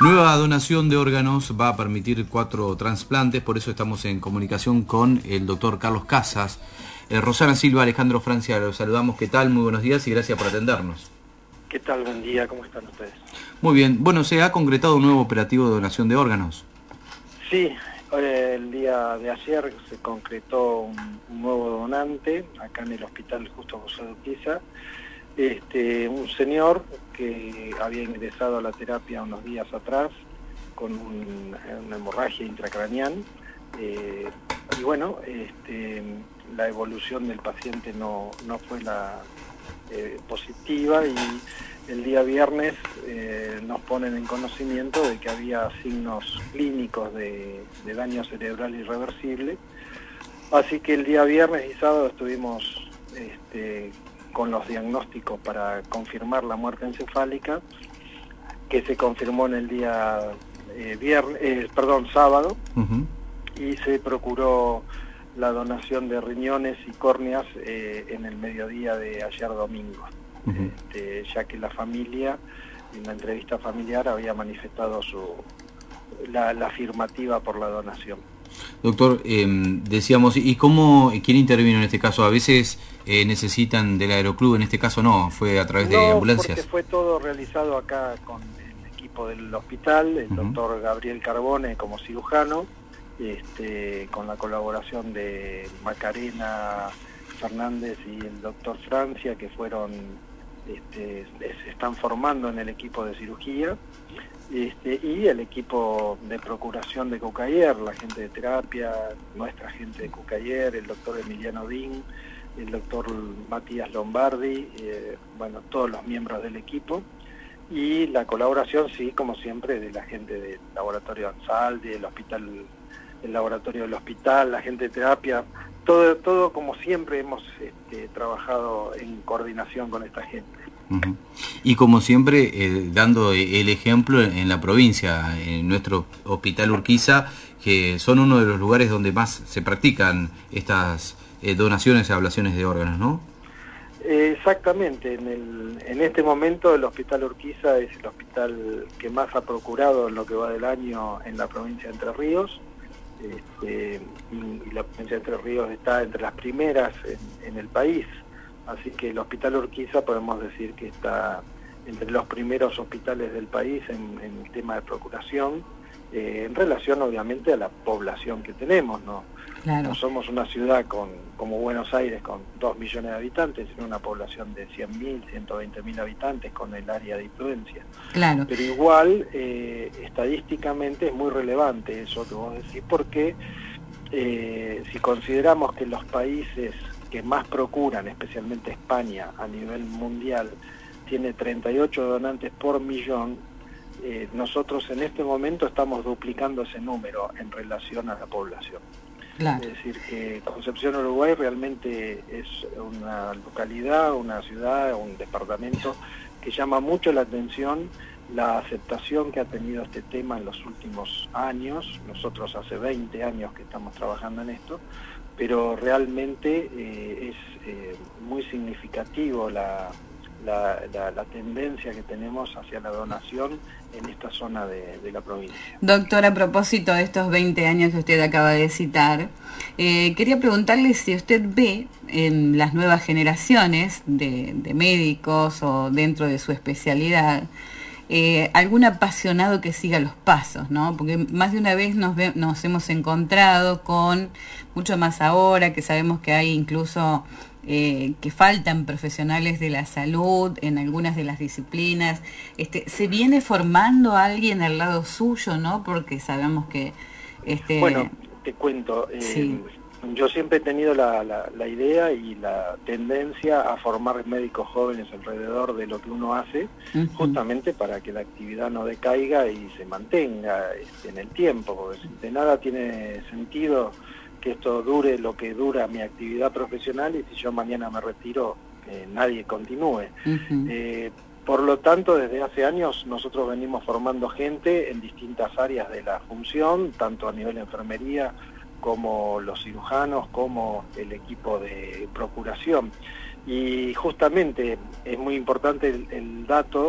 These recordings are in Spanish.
Nueva donación de órganos va a permitir 4 trasplantes, por eso estamos en comunicación con el doctor Carlos Casas. Rosana Silva, Alejandro Francia, los saludamos. ¿Qué tal? Muy buenos días y gracias por atendernos. ¿Qué tal? Buen día, ¿cómo están ustedes? Muy bien. Bueno, se ha concretado un nuevo operativo de donación de órganos. Sí, el día de ayer se concretó un nuevo donante acá en el hospital Justo José de Urquiza. Un señor que había ingresado a la terapia unos días atrás con una hemorragia intracraneal. Y bueno, la evolución del paciente no fue la positiva, y el día viernes nos ponen en conocimiento de que había signos clínicos de daño cerebral irreversible. Así que el día viernes y sábado estuvimos con los diagnósticos para confirmar la muerte encefálica, que se confirmó en el día sábado. Uh-huh. Y se procuró la donación de riñones y córneas en el mediodía de ayer domingo. Uh-huh. Ya que la familia, en la entrevista familiar, había manifestado la afirmativa por la donación. Doctor, decíamos, ¿y quién intervino en este caso? A veces necesitan del aeroclub, en este caso no, fue a través de ambulancias. Porque fue todo realizado acá con el equipo del hospital, el doctor Gabriel Carbone como cirujano, con la colaboración de Macarena Fernández y el doctor Francia, que fueron, se están formando en el equipo de cirugía, y el equipo de procuración de Cucayer, la gente de terapia, nuestra gente de Cucayer, el doctor Emiliano Din, el doctor Matías Lombardi, todos los miembros del equipo, y la colaboración, sí, como siempre, de la gente del laboratorio Ansaldi, el laboratorio del hospital, la gente de terapia, todo como siempre hemos trabajado en coordinación con esta gente. Uh-huh. Y como siempre, dando el ejemplo en la provincia, en nuestro hospital Urquiza, que son uno de los lugares donde más se practican estas donaciones y ablaciones de órganos, ¿no? Exactamente, en este momento el hospital Urquiza es el hospital que más ha procurado en lo que va del año en la provincia de Entre Ríos. Y la provincia de Entre Ríos está entre las primeras en el país, así que el hospital Urquiza podemos decir que está entre los primeros hospitales del país en el tema de procuración, en relación obviamente a la población que tenemos, ¿no? Claro. No somos una ciudad como Buenos Aires con 2 millones de habitantes, sino una población de 100.000, 120.000 habitantes con el área de influencia. Claro. Pero igual, estadísticamente es muy relevante eso que vos decís, porque si consideramos que los países que más procuran, especialmente España a nivel mundial, tiene 38 donantes por millón, nosotros en este momento estamos duplicando ese número en relación a la población. Claro. Es decir, que Concepción, Uruguay realmente es una localidad, una ciudad, un departamento que llama mucho la atención la aceptación que ha tenido este tema en los últimos años. Nosotros hace 20 años que estamos trabajando en esto, pero realmente es muy significativo la tendencia que tenemos hacia la donación en esta zona de la provincia. Doctor, a propósito de estos 20 años que usted acaba de citar, quería preguntarle si usted ve en las nuevas generaciones de médicos o dentro de su especialidad algún apasionado que siga los pasos, ¿no? Porque más de una vez nos hemos encontrado con, mucho más ahora, que sabemos que hay incluso que faltan profesionales de la salud en algunas de las disciplinas. Se viene formando alguien al lado suyo, ¿no? Porque sabemos que... Bueno, te cuento, sí. Yo siempre he tenido la idea y la tendencia a formar médicos jóvenes alrededor de lo que uno hace, uh-huh, justamente para que la actividad no decaiga y se mantenga en el tiempo, porque de nada tiene sentido que esto dure lo que dura mi actividad profesional, y si yo mañana me retiro, nadie continúe. Uh-huh. Por lo tanto, desde hace años nosotros venimos formando gente en distintas áreas de la función, tanto a nivel de enfermería, como los cirujanos, como el equipo de procuración. Y justamente es muy importante el dato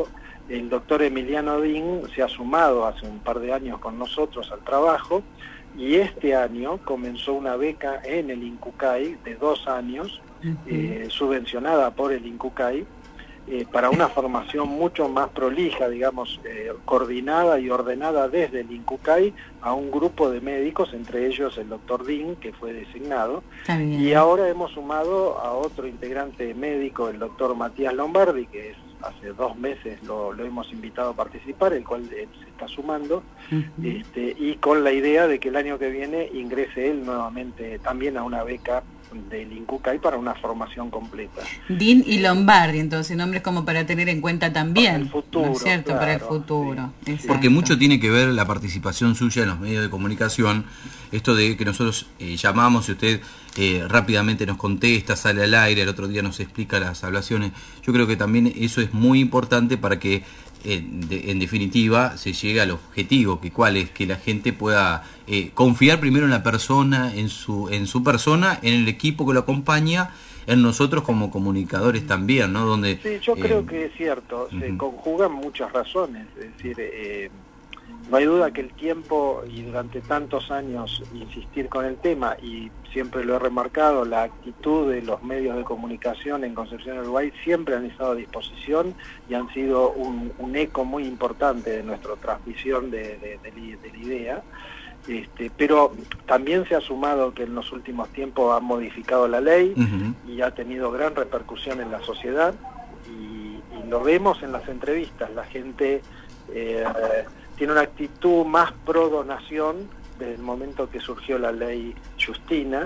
el doctor Emiliano Din se ha sumado hace un par de años con nosotros al trabajo, y este año comenzó una beca en el INCUCAI de 2 años, subvencionada por el INCUCAI, para una formación mucho más prolija, digamos, coordinada y ordenada desde el INCUCAI a un grupo de médicos, entre ellos el doctor Din, que fue designado. Y ahora hemos sumado a otro integrante médico, el doctor Matías Lombardi, que hace 2 meses lo hemos invitado a participar, el cual se está sumando, y con la idea de que el año que viene ingrese él nuevamente también a una beca del INCUCAI para una formación completa. Din y Lombardi, entonces, nombres como para tener en cuenta también. Para el futuro, ¿no es cierto? Claro, para el futuro. Sí. Porque mucho tiene que ver la participación suya en los medios de comunicación, esto de que nosotros llamamos y usted rápidamente nos contesta, sale al aire, el otro día nos explica las ablaciones. Yo creo que también eso es muy importante para que en definitiva se llegue al objetivo, cuál es que la gente pueda confiar primero en la persona, en su persona, en el equipo que lo acompaña, en nosotros como comunicadores también, ¿no? Donde sí, yo creo que es cierto, se conjugan muchas razones, es decir, no hay duda que el tiempo y durante tantos años insistir con el tema, y siempre lo he remarcado, la actitud de los medios de comunicación en Concepción, Uruguay, siempre han estado a disposición y han sido un eco muy importante de nuestra transmisión de la idea. Pero también se ha sumado que en los últimos tiempos han modificado la ley y ha tenido gran repercusión en la sociedad, y lo vemos en las entrevistas. La gente tiene una actitud más pro donación desde el momento que surgió la ley Justina.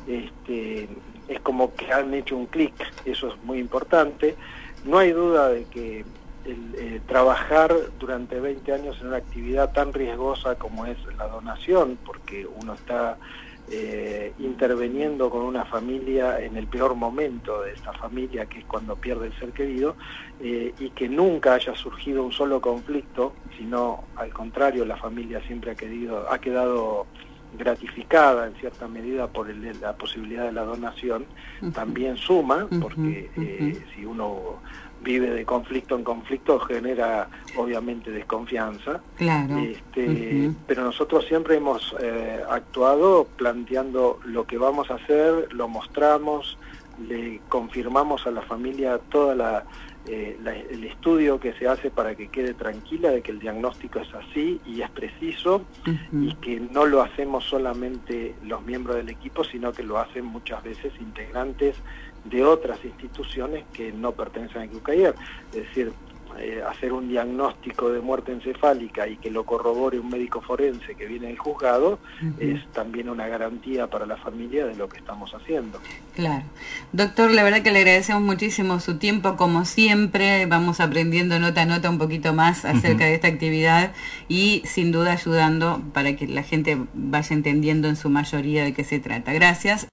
Es como que han hecho un clic, eso es muy importante. No hay duda de que trabajar durante 20 años en una actividad tan riesgosa como es la donación, porque uno está interviniendo con una familia en el peor momento de esta familia, que es cuando pierde el ser querido, y que nunca haya surgido un solo conflicto, sino al contrario, la familia siempre ha quedado gratificada en cierta medida por la posibilidad de la donación, también suma, porque si uno vive de conflicto en conflicto genera obviamente desconfianza. Claro. Pero nosotros siempre hemos actuado planteando lo que vamos a hacer, lo mostramos, le confirmamos a la familia toda el estudio que se hace para que quede tranquila de que el diagnóstico es así y es preciso, y que no lo hacemos solamente los miembros del equipo, sino que lo hacen muchas veces integrantes de otras instituciones que no pertenecen a INCUCAI. Es decir, hacer un diagnóstico de muerte encefálica y que lo corrobore un médico forense que viene del juzgado es también una garantía para la familia de lo que estamos haciendo. Claro. Doctor, la verdad que le agradecemos muchísimo su tiempo, como siempre. Vamos aprendiendo nota a nota un poquito más acerca de esta actividad, y sin duda ayudando para que la gente vaya entendiendo en su mayoría de qué se trata. Gracias.